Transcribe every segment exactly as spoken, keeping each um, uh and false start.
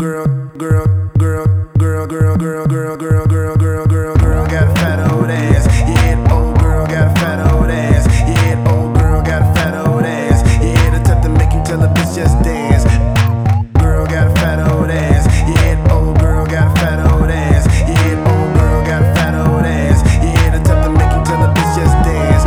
girl, girl, girl, girl, girl, girl, girl, girl, girl, girl, girl, girl, got a fat old ass. Yeah, old girl got a fat old ass. Yeah, old girl got a fat old ass. Yeah, the type to make you tell a bitch just dance. Girl got a fat old ass. Yeah, old girl got a fat old ass. Yeah, old girl got a fat old ass. Yeah, the type to make you tell a bitch just dance.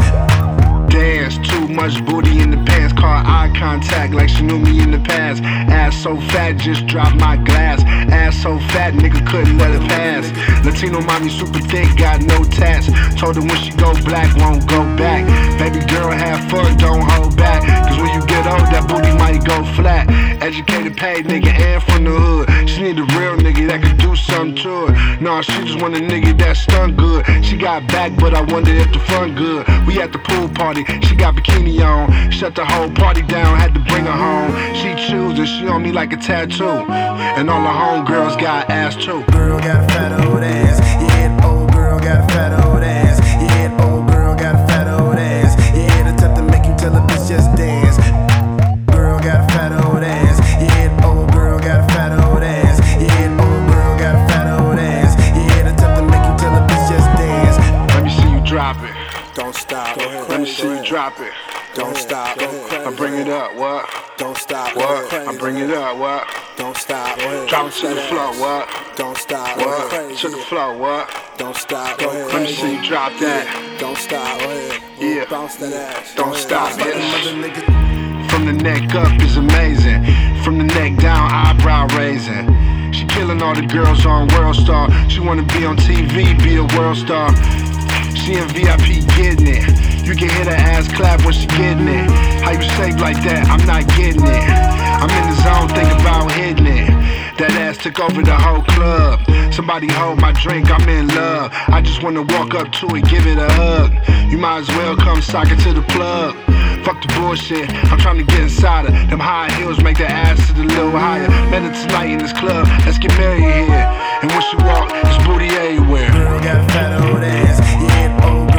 Dance, too much booty in the pants, caught eye contact like she knew me in the past. Ass so fat, just dropped my glass. Ass so fat, nigga couldn't let it pass. Latino mommy super thick, got no tats. Told her when she go black, won't go back. Baby girl, have fun, don't hold back. Cause when you get old, that booty might go flat. Educated, paid nigga, and from the hood. She need a real nigga that could do something to her. Nah, she just want a nigga that stun good. She got back, but I wonder if the fun good. We at the pool party, she got bikini on. Shut the whole party down, had to bring her home. She choose and she on me like a tattoo. And all the homegirls got ass too. Girl got a fat old ass. Yeah, old girl got a fat old ass. Yeah, old girl got a fat old ass. Yeah, the type to make you tell a bitch just dance. Girl got a fat old ass. Yeah, old girl got a fat old ass. Yeah, old girl got a fat old ass. Yeah, the type to make you tell a bitch just dance. Let me see you drop it. Don't stop. Let me see you drop it. Don't stop. I bring it up, what? Don't stop. What? I bring it up, what? Don't stop. Drop it to the floor, what? Don't stop. What? To the floor, what? Don't stop. Let me see you drop that. Don't stop. Yeah. Bounce that ass. Don't stop, bitch. Mother nigga. From the neck up is amazing. From the neck down, eyebrow raising. She killing all the girls on World Star. She wanna be on T V, be a world star. She in V I P getting it. You can hear her ass clap when she getting it. How you shake like that? I'm not getting it. I'm in the zone, think about hitting it. That ass took over the whole club. Somebody hold my drink, I'm in love. I just wanna walk up to it, give it a hug. You might as well come sock it to the plug. Fuck the bullshit, I'm trying to get inside her. Them high heels make the ass sit a little higher. Met her tonight in this club, let's get married here. And when she walk, it's booty everywhere. Girl got a fat old ass. Yeah, old